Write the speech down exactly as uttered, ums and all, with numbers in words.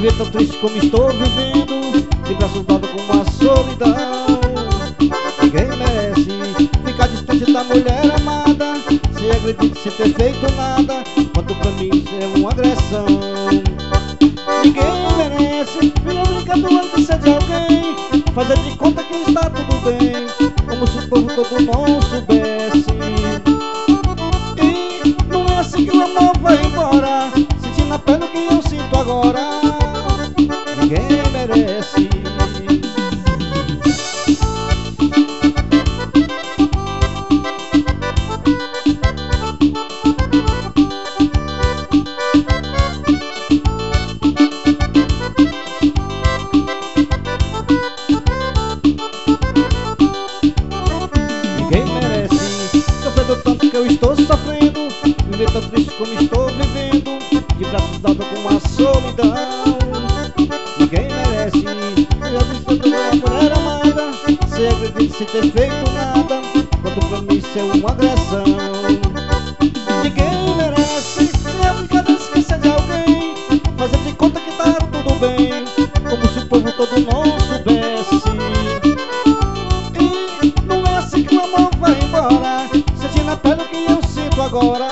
Viver tão triste como estou vivendo, de braços dados com uma solidão. Ninguém merece ficar distante da mulher amada, se acredita sem ter feito nada, quanto pra mim isso é uma agressão. Ninguém merece viver brincando antes de alguém, fazer de conta que está tudo bem, como se o povo todo não soubesse. E não é assim que o amor vai embora, sentindo na pele o que eu sinto agora. Ninguém merece. Ninguém merece sofrendo tanto que eu estou sofrendo, viver tão triste como estou vivendo, de braços dados com uma solidão. Ninguém merece viver distante da mulher amada, se acredita sem ter feito nada, quanto pra mim isso é uma agressão. Ninguém merece viver brincando esquecer de alguém, fazer de conta que tá tudo bem, como se o povo todo não soubesse. E não é assim que o amor vai embora, sentindo na pele o que eu sinto agora.